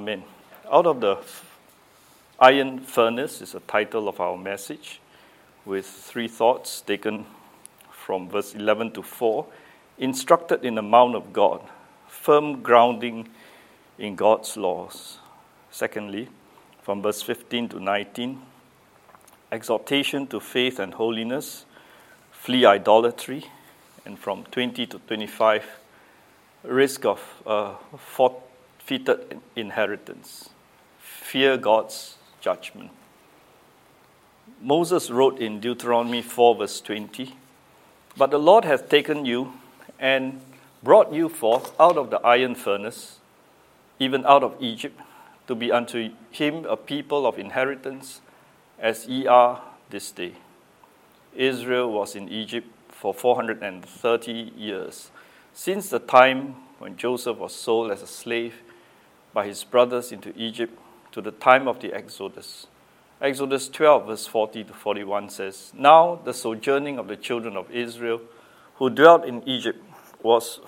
Amen. Out of the iron furnace is the title of our message, with three thoughts taken from verse 11 to 4. Instructed in the mount of God, firm grounding in God's laws. Secondly, from verse 15 to 19, exhortation to faith and holiness, flee idolatry. And from 20 to 25, risk of forfeited inheritance, fear God's judgment. Moses wrote in Deuteronomy 4 verse 20, "But the Lord hath taken you and brought you forth out of the iron furnace, even out of Egypt, to be unto him a people of inheritance, as ye are this day." Israel was in Egypt for 430 years, since the time when Joseph was sold as a slave by his brothers into Egypt to the time of the Exodus. Exodus 12 verse 40 to 41 says, "Now the sojourning of the children of Israel who dwelt in Egypt was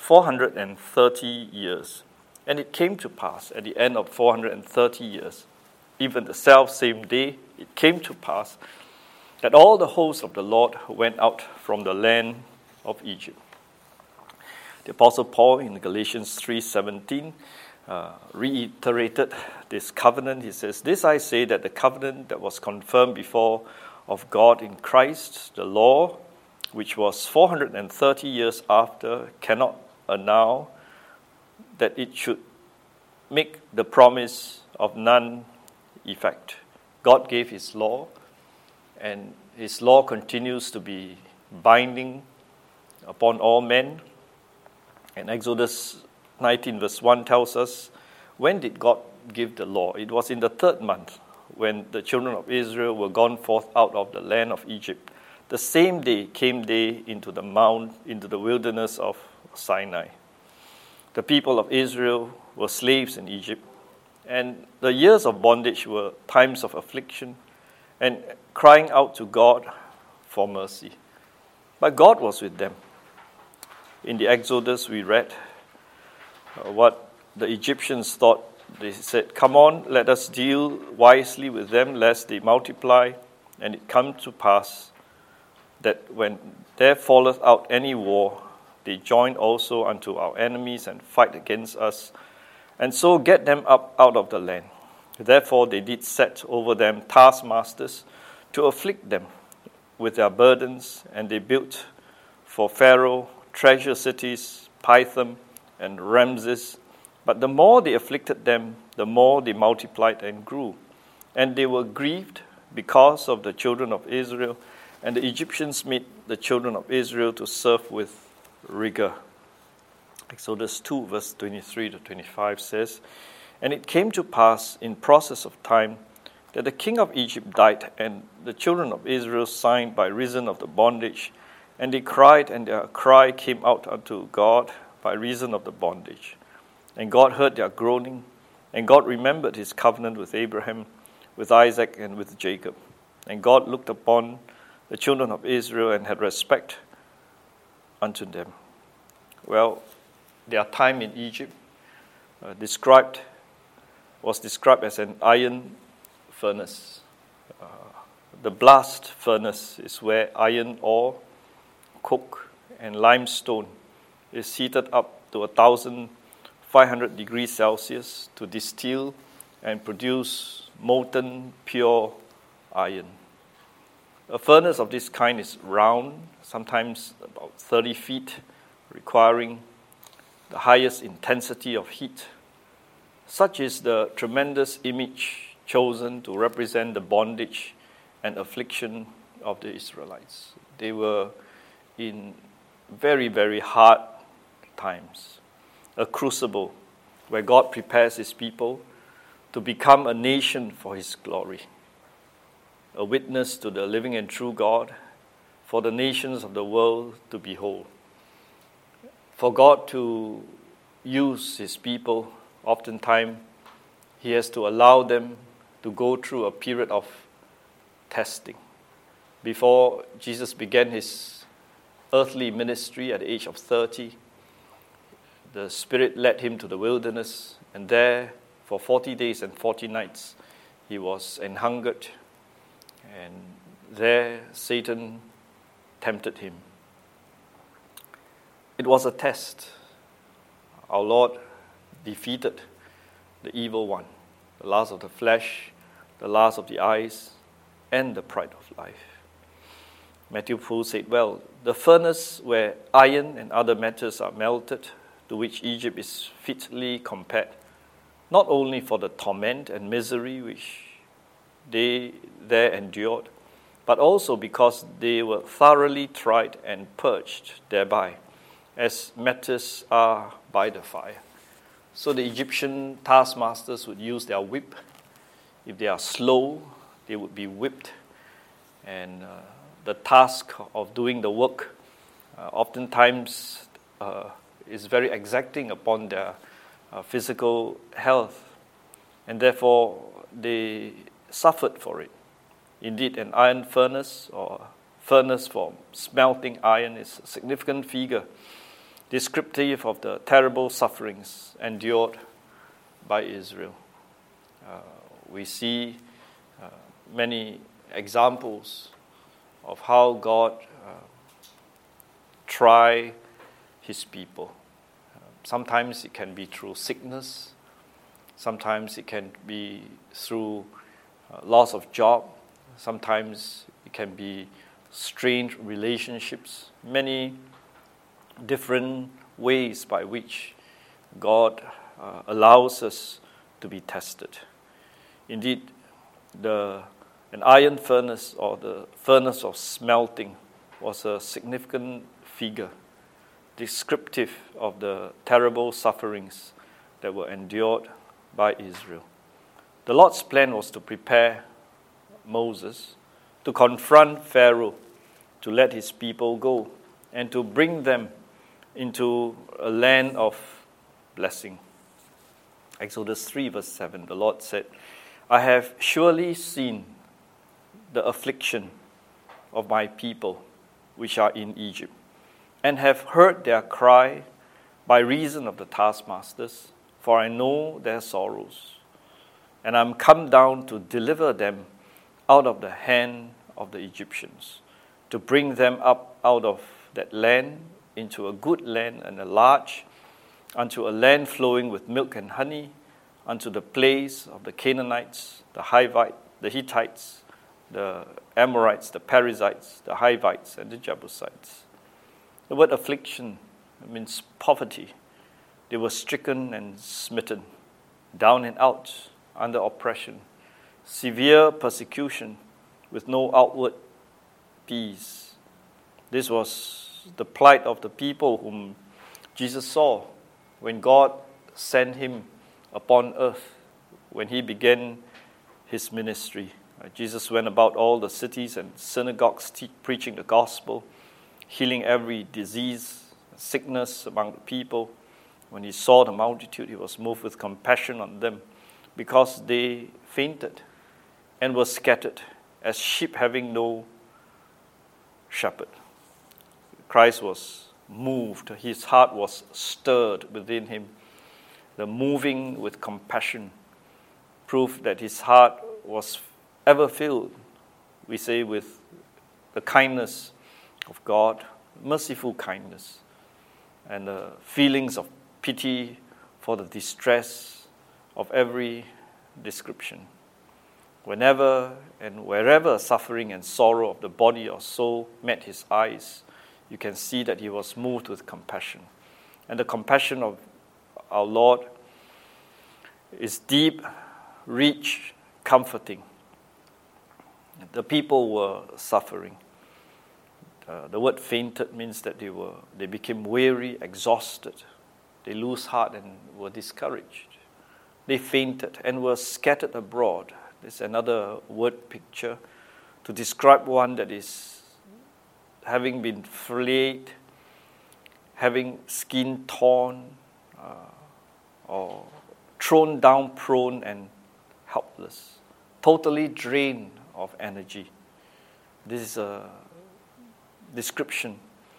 430 years. And it came to pass at the end of 430 years, even the self-same day, it came to pass that all the hosts of the Lord went out from the land of Egypt." The Apostle Paul in Galatians 3:17 reiterated this covenant. He says, "This I say, that the covenant that was confirmed before of God in Christ, the law, which was 430 years after, cannot annul, that it should make the promise of none effect." God gave his law, and his law continues to be binding upon all men. And Exodus 19 verse 1 tells us, when did God give the law? It was in the third month, when the children of Israel were gone forth out of the land of Egypt. The same day came they into the wilderness of Sinai. The people of Israel were slaves in Egypt, and the years of bondage were times of affliction and crying out to God for mercy. But God was with them. In the Exodus, we read what the Egyptians thought. They said, "Come on, let us deal wisely with them, lest they multiply. And it come to pass that when there falleth out any war, they join also unto our enemies and fight against us, and so get them up out of the land. Therefore they did set over them taskmasters to afflict them with their burdens, and they built for Pharaoh treasure cities, Pithom and Ramses. But the more they afflicted them, the more they multiplied and grew. And they were grieved because of the children of Israel, and the Egyptians made the children of Israel to serve with rigor." Exodus 2 verse 23 to 25 says, "And it came to pass in process of time that the king of Egypt died, and the children of Israel signed by reason of the bondage, and they cried, and their cry came out unto God by reason of the bondage. And God heard their groaning, and God remembered his covenant with Abraham, with Isaac, and with Jacob. And God looked upon the children of Israel and had respect unto them." Well, their time in Egypt was described as an iron furnace. The blast furnace is where iron ore, coke, and limestone is heated up to 1,500 degrees Celsius to distill and produce molten pure iron. A furnace of this kind is round, sometimes about 30 feet, requiring the highest intensity of heat. Such is the tremendous image chosen to represent the bondage and affliction of the Israelites. They were in very, very hard times, a crucible where God prepares his people to become a nation for his glory, a witness to the living and true God for the nations of the world to behold. For God to use his people, oftentimes he has to allow them to go through a period of testing. Before Jesus began his earthly ministry at the age of 30, the Spirit led him to the wilderness, and there For 40 days and 40 nights, he was anhungered, and there Satan tempted him. It was a test. Our Lord defeated the evil one, the lust of the flesh, the lust of the eyes, and the pride of life. Matthew Poole said, well, the furnace where iron and other metals are melted, to which Egypt is fitly compared, not only for the torment and misery which they there endured, but also because they were thoroughly tried and purged thereby, as metals are by the fire. So the Egyptian taskmasters would use their whip. If they are slow, they would be whipped. And the task of doing the work oftentimes is very exacting upon their physical health. And therefore, they suffered for it. Indeed, an iron furnace or furnace for smelting iron is a significant figure descriptive of the terrible sufferings endured by Israel. We see many examples of how God try his people. Sometimes it can be through sickness. Sometimes it can be through loss of job. Sometimes it can be strained relationships. Many different ways by which God allows us to be tested. Indeed, an iron furnace or the furnace of smelting was a significant figure descriptive of the terrible sufferings that were endured by Israel. The Lord's plan was to prepare Moses to confront Pharaoh, to let his people go, and to bring them into a land of blessing. Exodus 3 verse 7, the Lord said, I have surely seen the affliction of my people which are in Egypt, and have heard their cry by reason of the taskmasters, for I know their sorrows. And I am come down to deliver them out of the hand of the Egyptians, to bring them up out of that land into a good land and a large, unto a land flowing with milk and honey, unto the place of the Canaanites, the Hivites, the Hittites, the Amorites, the Perizzites, the Hivites, and the Jebusites. The word affliction means poverty. They were stricken and smitten, down and out, under oppression, severe persecution with no outward peace. This was the plight of the people whom Jesus saw when God sent him upon earth, when he began his ministry. Jesus went about all the cities and synagogues preaching the gospel, healing every disease, sickness among the people. When he saw the multitude, he was moved with compassion on them because they fainted and were scattered as sheep having no shepherd. Christ was moved. His heart was stirred within him. The moving with compassion proved that his heart was ever filled, we say, with the kindness of God, merciful kindness, and the feelings of pity for the distress of every description. Whenever and wherever suffering and sorrow of the body or soul met his eyes, you can see that he was moved with compassion. And the compassion of our Lord is deep, rich, comforting. The people were suffering. The word fainted means that they became weary, exhausted. They lose heart and were discouraged. They fainted and were scattered abroad. There's another word picture to describe one that is having been flayed, having skin torn, or thrown down prone and helpless, totally drained of energy. This is a description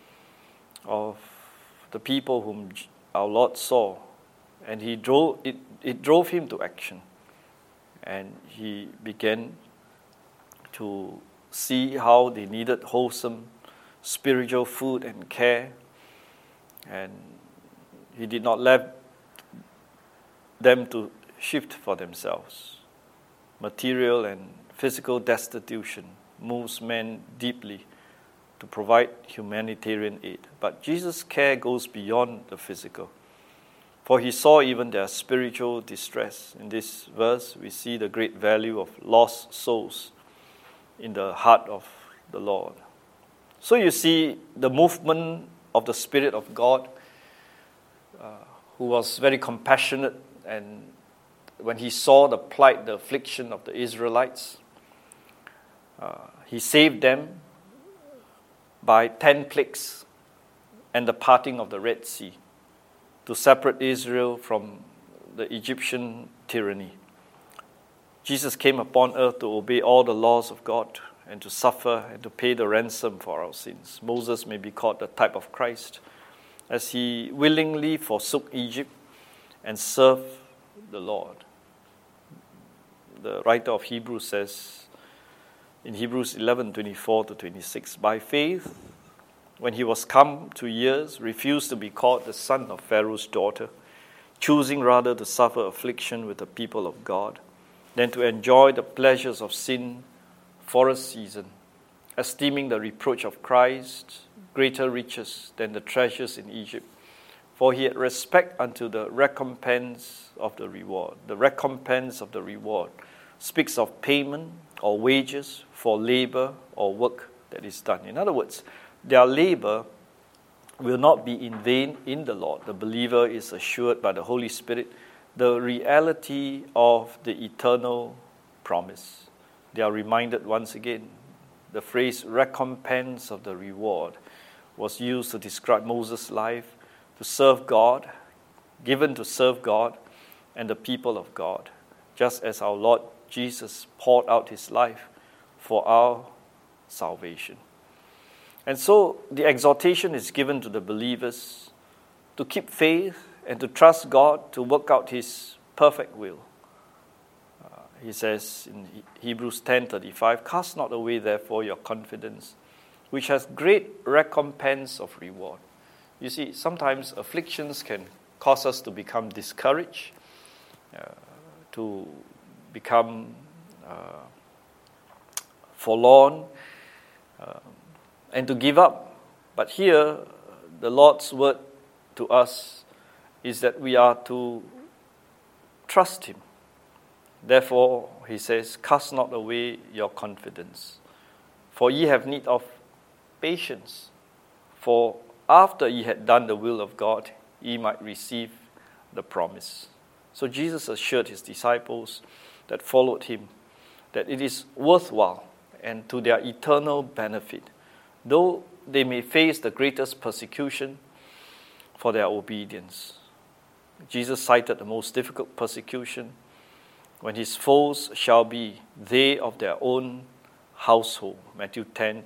of the people whom our Lord saw, and he drew it it drove him to action. And he began to see how they needed wholesome spiritual food and care. And he did not let them to shift for themselves. Material and physical destitution moves men deeply to provide humanitarian aid. But Jesus' care goes beyond the physical. For he saw even their spiritual distress. In this verse, we see the great value of lost souls in the heart of the Lord. So you see the movement of the Spirit of God, who was very compassionate, and when he saw the plight, the affliction of the Israelites, he saved them by 10 plagues and the parting of the Red Sea to separate Israel from the Egyptian tyranny. Jesus came upon earth to obey all the laws of God and to suffer and to pay the ransom for our sins. Moses may be called the type of Christ, as he willingly forsook Egypt and served the Lord. The writer of Hebrews says in Hebrews 11:24-26, by faith, when he was come to years, refused to be called the son of Pharaoh's daughter, choosing rather to suffer affliction with the people of God than to enjoy the pleasures of sin for a season, esteeming the reproach of Christ greater riches than the treasures in Egypt. For he had respect unto the recompense of the reward. The recompense of the reward speaks of payment or wages for labor or work that is done. In other words, their labor will not be in vain in the Lord. The believer is assured by the Holy Spirit the reality of the eternal promise. They are reminded once again, the phrase recompense of the reward was used to describe Moses' life to serve God, given to serve God and the people of God, just as our Lord Jesus poured out his life for our salvation. And so the exhortation is given to the believers to keep faith and to trust God to work out his perfect will. He says in Hebrews 10:35, cast not away therefore your confidence, which has great recompense of reward. You see, sometimes afflictions can cause us to become discouraged, to become forlorn, and to give up. But here, the Lord's word to us is that we are to trust him. Therefore, he says, cast not away your confidence, for ye have need of patience. For after ye had done the will of God, ye might receive the promise. So Jesus assured his disciples that followed him that it is worthwhile and to their eternal benefit, though they may face the greatest persecution for their obedience. Jesus cited the most difficult persecution when his foes shall be they of their own household. Matthew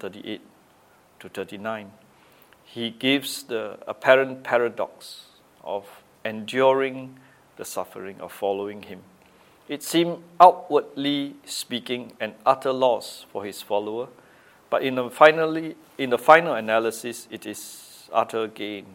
10:38-39. He gives the apparent paradox of enduring the suffering of following him. It seemed outwardly speaking an utter loss for his follower, but in the final analysis, it is utter gain.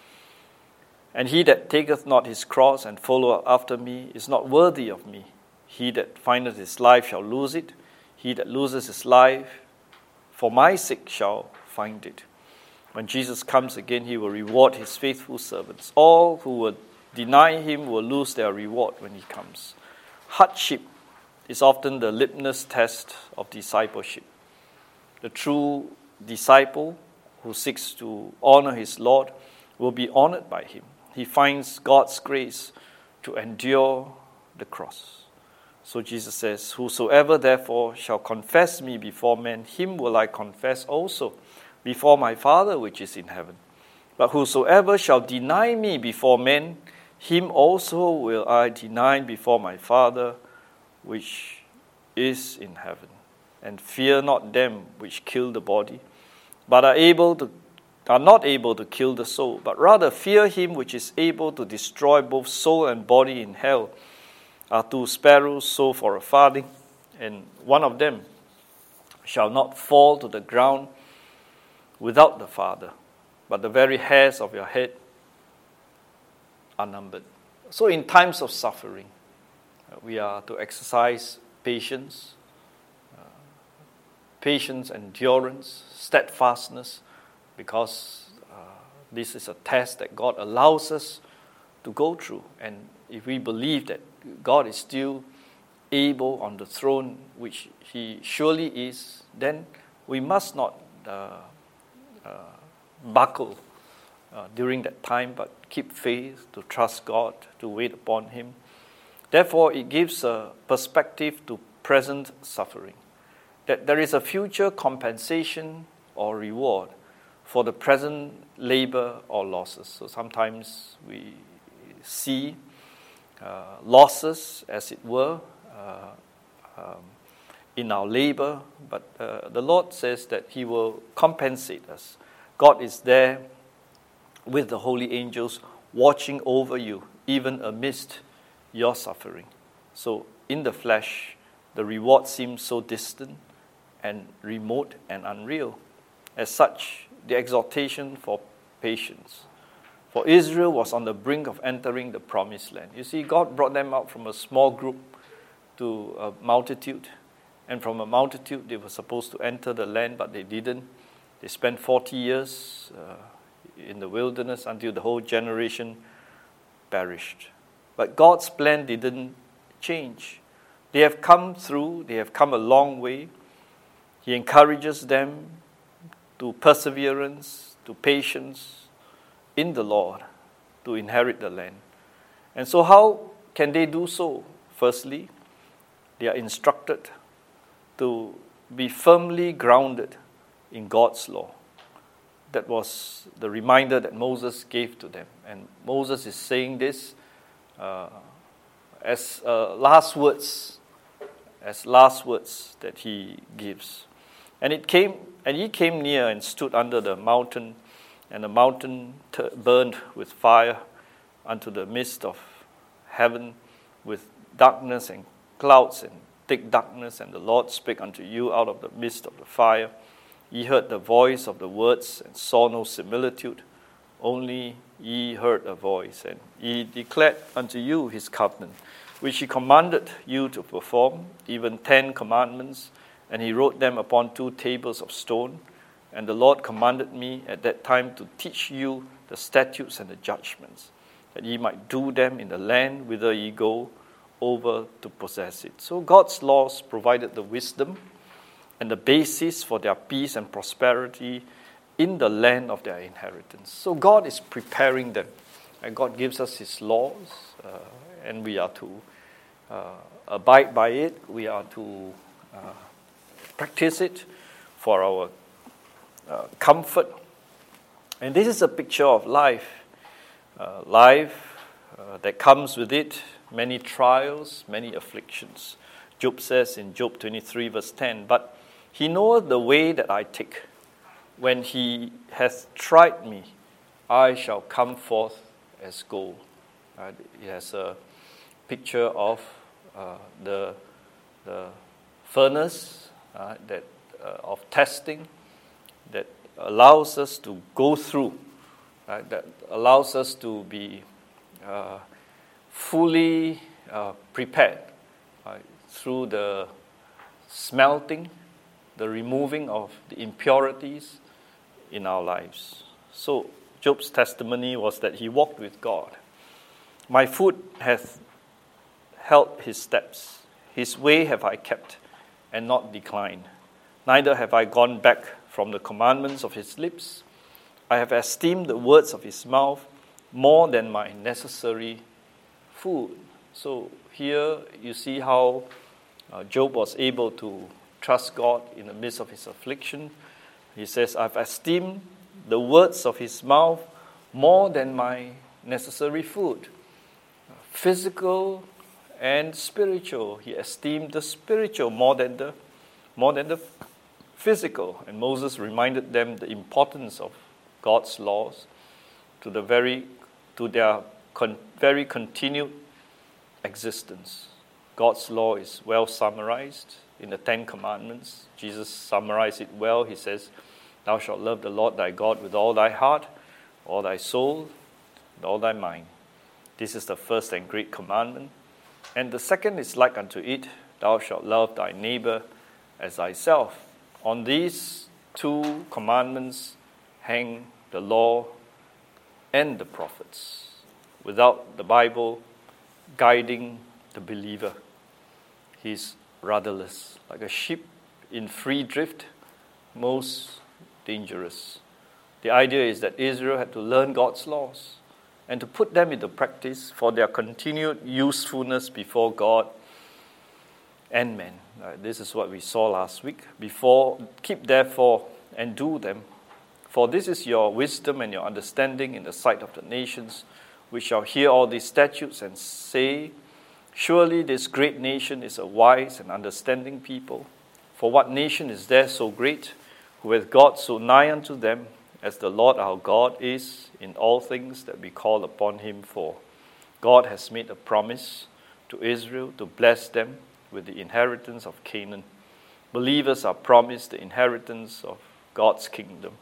And he that taketh not his cross and followeth after me is not worthy of me. He that findeth his life shall lose it. He that loses his life for my sake shall find it. When Jesus comes again, he will reward his faithful servants. All who will deny him will lose their reward when he comes. Hardship is often the litmus test of discipleship. The true disciple who seeks to honor his Lord will be honored by him. He finds God's grace to endure the cross. So Jesus says, whosoever therefore shall confess me before men, him will I confess also before my Father which is in heaven. But whosoever shall deny me before men, him also will I deny before my Father which is in heaven. And fear not them which kill the body, but are not able to kill the soul, but rather fear him which is able to destroy both soul and body in hell. Are 2 sparrows sold for a farthing, and one of them shall not fall to the ground without the Father, but the very hairs of your head are numbered. So in times of suffering, we are to exercise patience, endurance, steadfastness, because this is a test that God allows us to go through. And if we believe that God is still able on the throne, which He surely is, then we must not buckle during that time, but keep faith, to trust God, to wait upon Him. Therefore, it gives a perspective to present suffering, that there is a future compensation or reward for the present labor or losses. So sometimes we see losses, as it were, in our labor, but the Lord says that He will compensate us. God is there with the holy angels watching over you, even amidst your suffering. So in the flesh, the reward seems so distant and remote and unreal. As such, the exhortation for patience. For Israel was on the brink of entering the promised land. You see, God brought them out from a small group to a multitude. And from a multitude, they were supposed to enter the land, but they didn't. They spent 40 years in the wilderness until the whole generation perished. But God's plan didn't change. They have come through. They have come a long way. He encourages them to perseverance, to patience in the Lord, to inherit the land. And so how can they do so? Firstly, they are instructed to be firmly grounded in God's law. That was the reminder that Moses gave to them. And Moses is saying this as last words that he gives. And he came near and stood under the mountain, and the mountain burned with fire unto the midst of heaven, with darkness and clouds and thick darkness. And the Lord spake unto you out of the midst of the fire. Ye heard the voice of the words, and saw no similitude, only ye heard a voice. And he declared unto you his covenant, which he commanded you to perform, even 10 commandments, and he wrote them upon 2 tables of stone. And the Lord commanded me at that time to teach you the statutes and the judgments, that ye might do them in the land whither ye go over to possess it. So God's laws provided the wisdom and the basis for their peace and prosperity in the land of their inheritance. So God is preparing them, and God gives us His laws, and we are to abide by it. We are to practice it for our comfort. And this is a picture of life. That comes with it many trials, many afflictions. Job says in Job 23 verse 10, "But he knoweth the way that I take. When he hath tried me, I shall come forth as gold." It has a picture of the furnace of testing that allows us to go through, that allows us to be fully prepared through the smelting, the removing of the impurities in our lives. So Job's testimony was that he walked with God. "My foot hath held his steps. His way have I kept and not declined. Neither have I gone back from the commandments of his lips. I have esteemed the words of his mouth more than my necessary food." So here you see how Job was able to trust God in the midst of his affliction. He says, "I've esteemed the words of his mouth more than my necessary food." Physical and spiritual. He esteemed the spiritual more than the physical. And Moses reminded them the importance of God's laws to their very continued existence. God's law is well summarized in the Ten Commandments. Jesus summarized it well. He says, thou shalt love the Lord thy God with all thy heart, all thy soul, and all thy mind. This is the first and great commandment. And the second is like unto it, thou shalt love thy neighbor as thyself. On these two commandments hang the law and the prophets. Without the Bible guiding the believer, he's rudderless, like a ship in free drift, most dangerous. The idea is that Israel had to learn God's laws and to put them into practice for their continued usefulness before God and men. This is what we saw last week. Keep therefore and do them, for this is your wisdom and your understanding in the sight of the nations, which shall hear all these statutes and say, surely this great nation is a wise and understanding people. For what nation is there so great, who hath God so nigh unto them, as the Lord our God is in all things that we call upon him for? God has made a promise to Israel to bless them with the inheritance of Canaan. Believers are promised the inheritance of God's kingdom.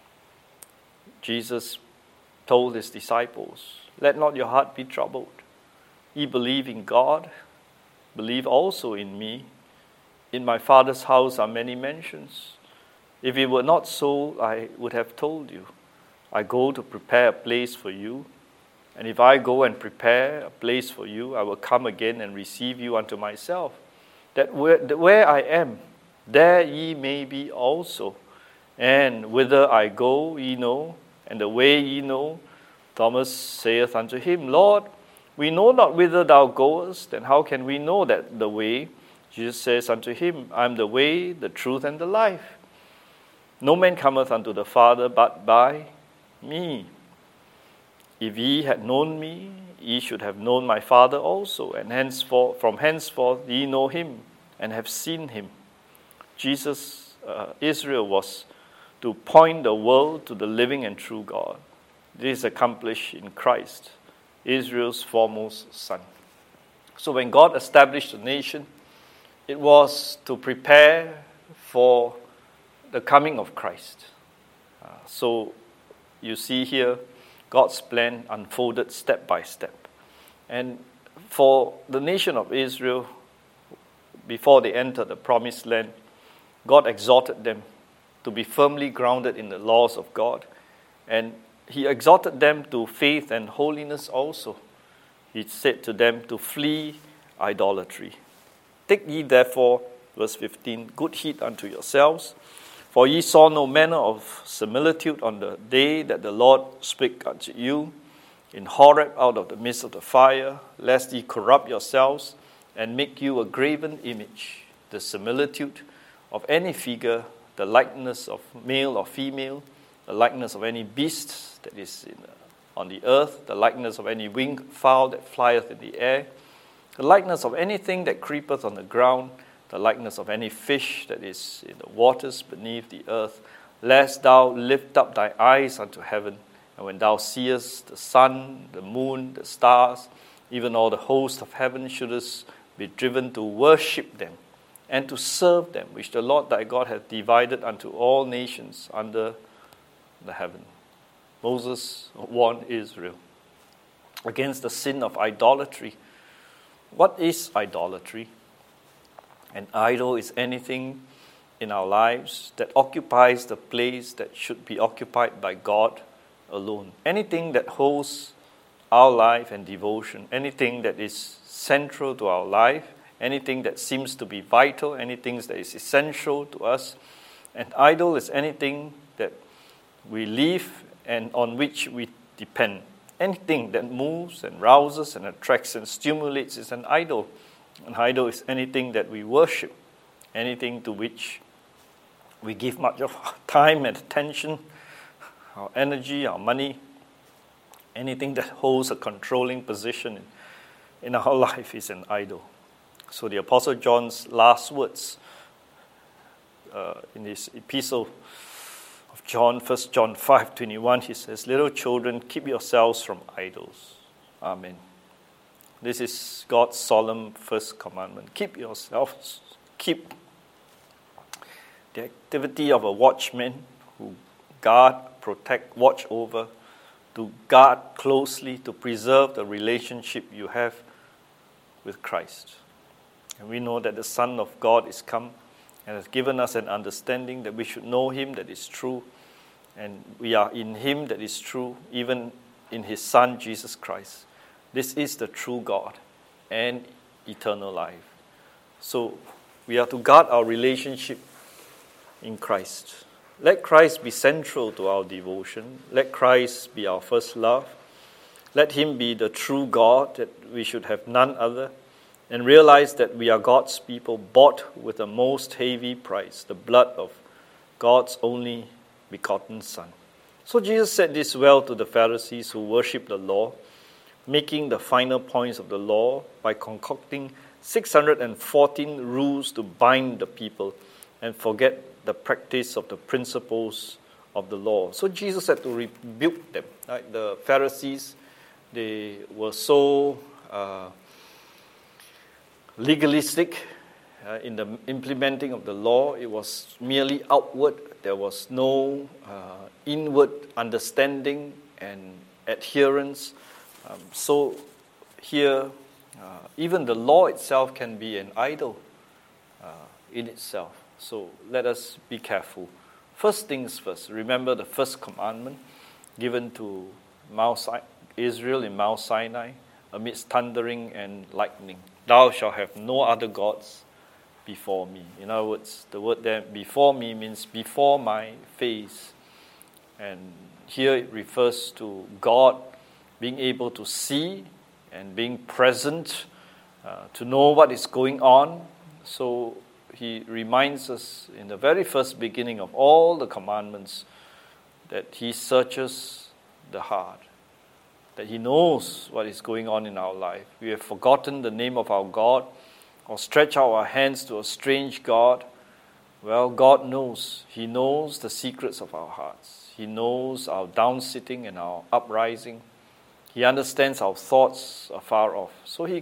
Jesus told his disciples, let not your heart be troubled. Ye believe in God, believe also in me. In my Father's house are many mansions. If it were not so, I would have told you. I go to prepare a place for you. And if I go and prepare a place for you, I will come again and receive you unto myself, that where I am, there ye may be also. And whither I go, ye know, and the way ye know. Thomas saith unto him, Lord, we know not whither thou goest, and how can we know that the way? Jesus says unto him, I am the way, the truth, and the life. No man cometh unto the Father but by me. If ye had known me, ye should have known my Father also, and from henceforth ye know him and have seen him. Israel was to point the world to the living and true God. This is accomplished in Christ, Israel's foremost son. So when God established the nation, it was to prepare for the coming of Christ. So you see here, God's plan unfolded step by step. And for the nation of Israel, before they entered the promised land, God exhorted them to be firmly grounded in the laws of God. And he exhorted them to faith and holiness also. He said to them to flee idolatry. Take ye therefore, verse 15, good heed unto yourselves, for ye saw no manner of similitude on the day that the Lord spake unto you in Horeb out of the midst of the fire, lest ye corrupt yourselves and make you a graven image, the similitude of any figure, the likeness of male or female, the likeness of any beast that is on the earth, the likeness of any winged fowl that flieth in the air, the likeness of anything that creepeth on the ground, the likeness of any fish that is in the waters beneath the earth, lest thou lift up thy eyes unto heaven, and when thou seest the sun, the moon, the stars, even all the host of heaven, shouldest be driven to worship them and to serve them, which the Lord thy God hath divided unto all nations under the heaven. Moses warned Israel against the sin of idolatry. What is idolatry? An idol is anything in our lives that occupies the place that should be occupied by God alone. Anything that holds our life and devotion, anything that is central to our life, anything that seems to be vital, anything that is essential to us. An idol is anything that we live and on which we depend. Anything that moves and rouses and attracts and stimulates is an idol. An idol is anything that we worship, anything to which we give much of our time and attention, our energy, our money. Anything that holds a controlling position in our life is an idol. So the Apostle John's last words in his epistle of John, 1 John 5:21, he says, little children, keep yourselves from idols. Amen. This is God's solemn first commandment. Keep the activity of a watchman who guard, protect, watch over, to guard closely, to preserve the relationship you have with Christ. And we know that the Son of God is come and has given us an understanding that we should know Him that is true, and we are in Him that is true, even in His Son, Jesus Christ. This is the true God and eternal life. So we are to guard our relationship in Christ. Let Christ be central to our devotion. Let Christ be our first love. Let Him be the true God, that we should have none other. And realize that we are God's people, bought with the most heavy price, the blood of God's only begotten Son. So Jesus said this well to the Pharisees who worship the law, making the final points of the law by concocting 614 rules to bind the people and forget the practice of the principles of the law. So Jesus had to rebuke them. Right? The Pharisees, they were so legalistic in the implementing of the law. It was merely outward. There was no inward understanding and adherence. So here, even the law itself can be an idol in itself. So let us be careful. First things first. Remember the first commandment given to Israel in Mount Sinai amidst thundering and lightning. Thou shalt have no other gods before me. In other words, the word there, before me, means before my face. And here it refers to God being able to see and being present, to know what is going on. So He reminds us in the very first beginning of all the commandments that He searches the heart, that He knows what is going on in our life. We have forgotten the name of our God or stretch out our hands to a strange God. Well, God knows. He knows the secrets of our hearts. He knows our down-sitting and our uprising. He understands our thoughts afar off. So He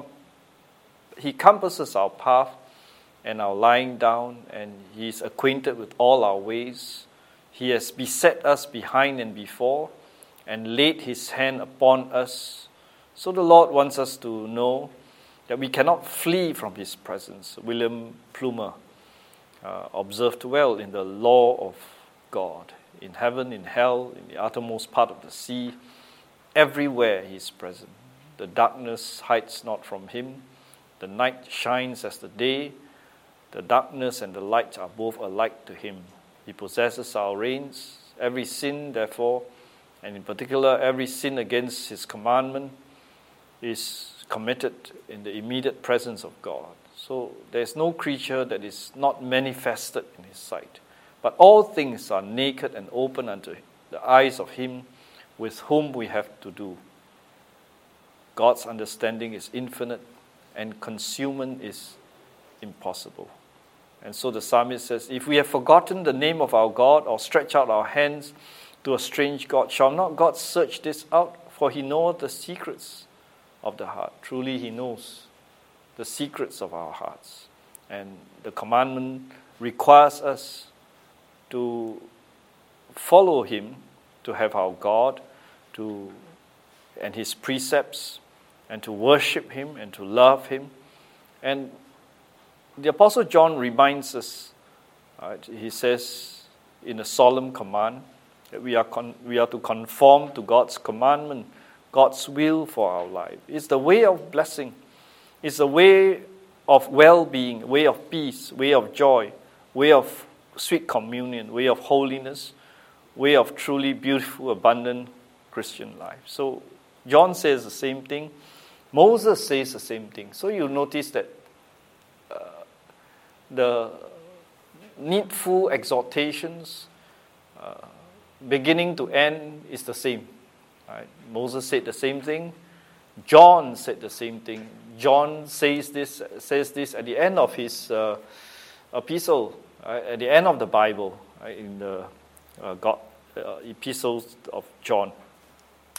compasses our path and our lying down, and He is acquainted with all our ways. He has beset us behind and before, and laid His hand upon us. So the Lord wants us to know that we cannot flee from His presence. William Plumer observed well in the law of God. In heaven, in hell, in the uttermost part of the sea, everywhere He is present. The darkness hides not from Him. The night shines as the day. The darkness and the light are both alike to Him. He possesses our reins. Every sin, therefore, and in particular, every sin against His commandment is committed in the immediate presence of God. So there's no creature that is not manifested in His sight. But all things are naked and open unto the eyes of Him with whom we have to do. God's understanding is infinite, and consummation is impossible. And so the psalmist says, if we have forgotten the name of our God or stretch out our hands to a strange God, shall not God search this out? For He knoweth the secrets of the heart. Truly He knows the secrets of our hearts. And the commandment requires us to follow Him, to have our God, and His precepts, and to worship Him and to love Him. And the Apostle John reminds us, he says in a solemn command, that we are to conform to God's commandment, God's will for our life. It's the way of blessing. It's the way of well-being, way of peace, way of joy, way of sweet communion, way of holiness, way of truly beautiful, abundant Christian life. So John says the same thing. Moses says the same thing. So you'll notice that the needful exhortations, beginning to end, is the same. Right? Moses said the same thing. John said the same thing. John says this at the end of his epistle, at the end of the Bible, in the epistles of John.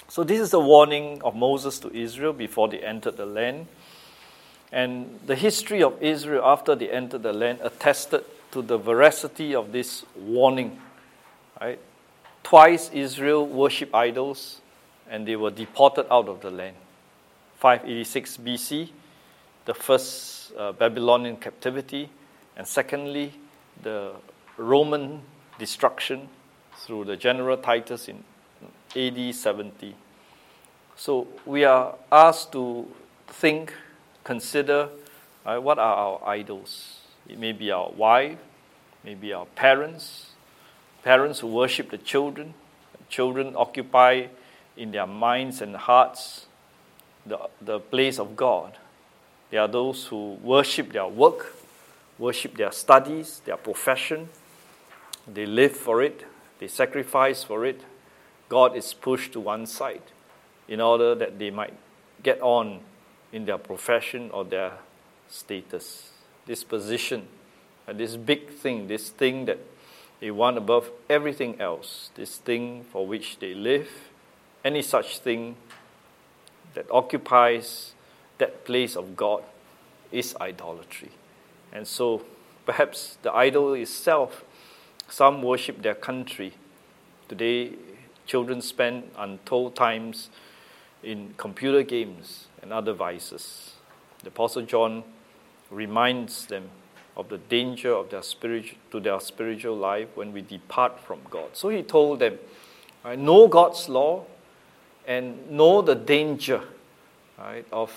So this is the warning of Moses to Israel before they entered the land. And the history of Israel after they entered the land attested to the veracity of this warning. Right? Twice Israel worshipped idols and they were deported out of the land. 586 BC, the first Babylonian captivity, and secondly, the Roman destruction through the General Titus in AD 70. So we are asked to think, consider what are our idols. It may be our wife, maybe our parents who worship the children. Children occupy in their minds and hearts the place of God. There are those who worship their work, worship their studies, their profession. They live for it, they sacrifice for it. God is pushed to one side in order that they might get on in their profession or their status. This position, this big thing, this thing that they want above everything else, this thing for which they live, any such thing that occupies that place of God is idolatry. And so perhaps the idol itself, some worship their country. Today, children spend untold times in computer games and other vices. The Apostle John reminds them of the danger of their spiritual life when we depart from God. So he told them, know God's law and know the danger of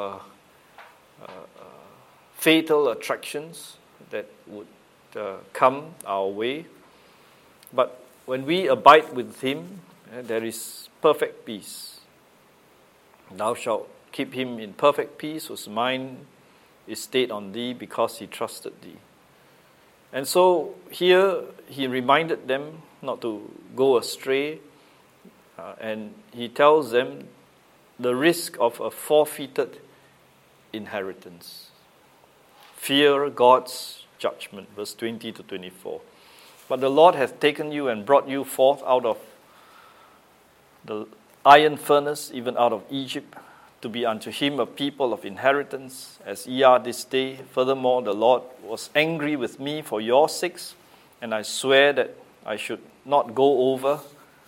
fatal attractions that would come our way. But when we abide with him, there is perfect peace. Thou shalt keep him in perfect peace, whose mind is stayed on thee, because he trusted thee. And so here he reminded them not to go astray, and he tells them the risk of a forfeited inheritance. Fear God's judgment, verse 20 to 24. But the Lord hath taken you and brought you forth out of the iron furnace, even out of Egypt, to be unto him a people of inheritance, as ye are this day. Furthermore, the Lord was angry with me for your sakes, and I swear that I should not go over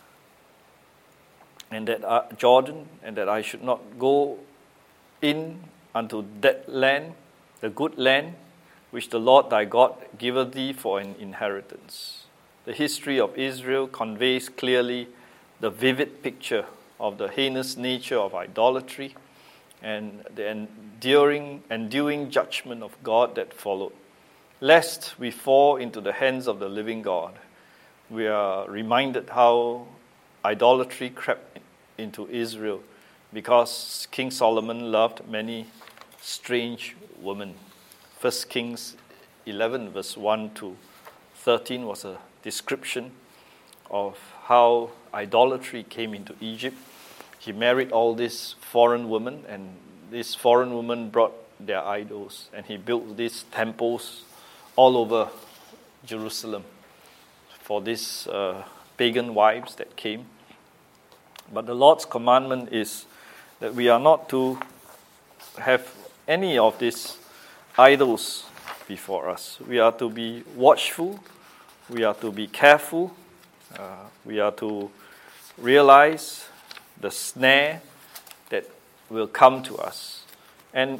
and that Jordan, and that I should not go in unto that land, the good land, which the Lord thy God giveth thee for an inheritance. The history of Israel conveys clearly the vivid picture of the heinous nature of idolatry and the enduring judgment of God that followed. Lest we fall into the hands of the living God, we are reminded how idolatry crept into Israel because King Solomon loved many strange women. 1 Kings 11 verse 1 to 13 was a description of how idolatry came into Egypt. He married all these foreign women, and these foreign women brought their idols, and he built these temples all over Jerusalem for these pagan wives that came. But the Lord's commandment is that we are not to have any of these idols before us. We are to be watchful. We are to be careful. We are to realize the snare that will come to us. And,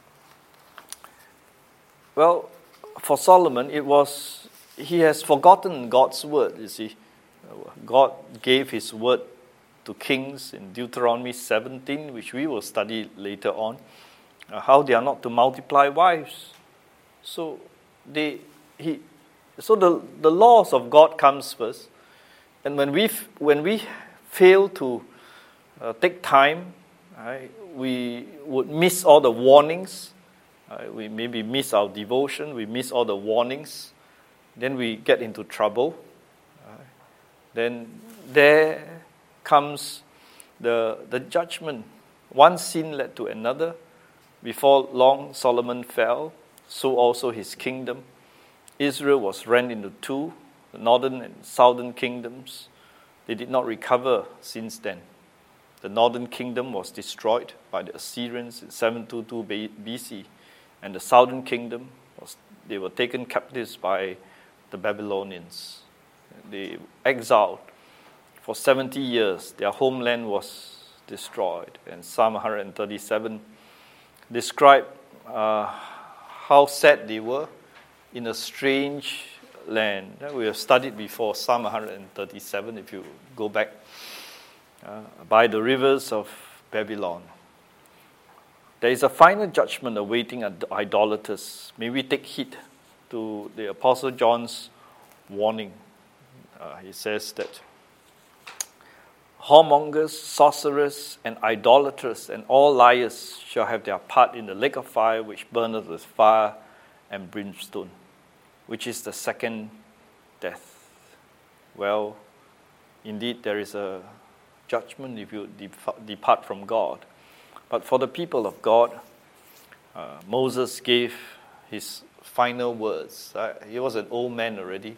well, for Solomon, he has forgotten God's word, you see. God gave his word to kings in Deuteronomy 17, which we will study later on, how they are not to multiply wives. So the laws of God comes first, and when we fail to take time, we would miss all the warnings. We maybe miss our devotion. We miss all the warnings. Then we get into trouble. Then there comes the judgment. One sin led to another. Before long, Solomon fell. So also his kingdom. Israel was rent into two, the northern and southern kingdoms. They did not recover since then. The northern kingdom was destroyed by the Assyrians in 722 BC, and the southern kingdom they were taken captives by the Babylonians. They exiled for 70 years. Their homeland was destroyed. And Psalm 137 described how sad they were in a strange land. We have studied before Psalm 137, if you go back, by the rivers of Babylon. There is a final judgment awaiting idolaters. May we take heed to the Apostle John's warning. He says that whoremongers, sorcerers, and idolaters, and all liars shall have their part in the lake of fire, which burneth with fire and brimstone, which is the second death. Well, indeed, there is a judgment if you depart from God. But for the people of God, Moses gave his final words. He was an old man already,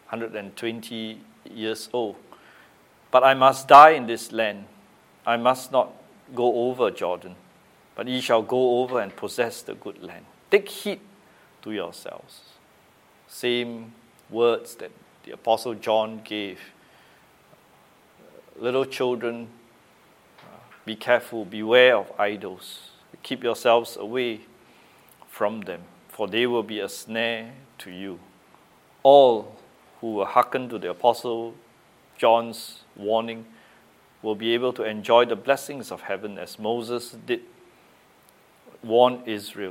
120 years old. But I must die in this land. I must not go over Jordan, but ye shall go over and possess the good land. Take heed to yourselves. Same words that the Apostle John gave. Little children, be careful, beware of idols. Keep yourselves away from them, for they will be a snare to you. All who will hearken to the Apostle John's warning will be able to enjoy the blessings of heaven as Moses did warn Israel.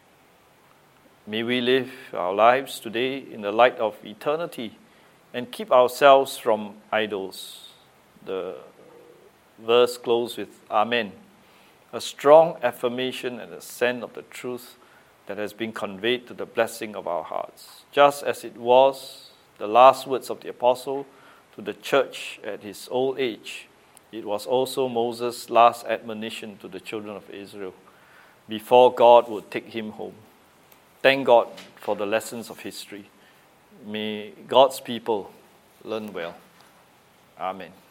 May we live our lives today in the light of eternity and keep ourselves from idols. The verse closes with Amen, a strong affirmation and assent of the truth that has been conveyed to the blessing of our hearts. Just as it was the last words of the apostle to the church at his old age, it was also Moses' last admonition to the children of Israel before God would take him home. Thank God for the lessons of history. May God's people learn well. Amen.